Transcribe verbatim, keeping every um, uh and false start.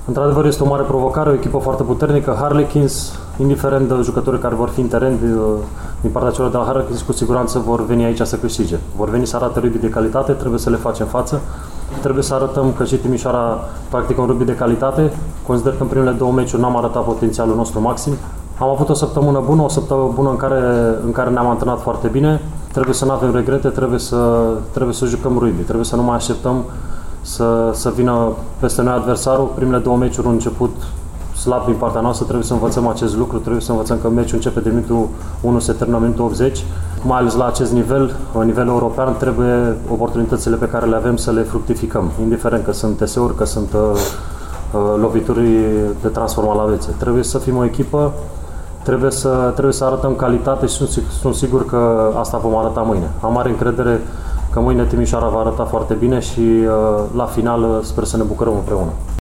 Într-adevăr este o mare provocare, o echipă foarte puternică. Harlequins, indiferent de jucătorii care vor fi în teren din partea celor de la Harlequins, cu siguranță vor veni aici să câștige. Vor veni să arate rugby de calitate, trebuie să le facem față. Trebuie să arătăm că și Timișoara practică un rugby de calitate. Consider că în primele două meciuri n-am arătat potențialul nostru maxim. Am avut o săptămână bună, o săptămână bună în care, în care ne-am antrenat foarte bine. Trebuie să nu avem regrete, trebuie să, trebuie să jucăm rugby, trebuie să nu mai așteptăm să, să vină peste noi adversarul. Primele două meciuri au început slab din partea noastră, trebuie să învățăm acest lucru, trebuie să învățăm că meciul începe de minutul unu, se termină minutul optzeci. Mai ales la acest nivel, la nivel european, trebuie oportunitățile pe care le avem să le fructificăm, indiferent că sunt T S-uri, că sunt uh, lovituri de transformat la vețe. Trebuie să fim o echipă, trebuie să, trebuie să arătăm calitate și sunt, sunt sigur că asta vom arăta mâine. Am mare încredere că mâine Timișoara va arăta foarte bine și uh, la final sper să ne bucurăm împreună.